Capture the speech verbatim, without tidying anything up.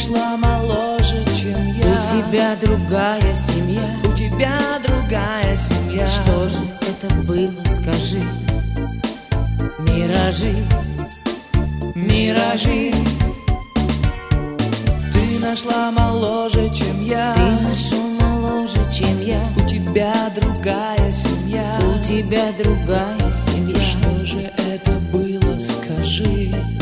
нашла моложе, чем я. У тебя другая семья. У тебя другая семья. Что же это было, скажи? Миражи, миражи. Ты нашла моложе, чем я. Ты нашел моложе, чем я. У тебя другая семья. У тебя другая семья. Что же это было, скажи?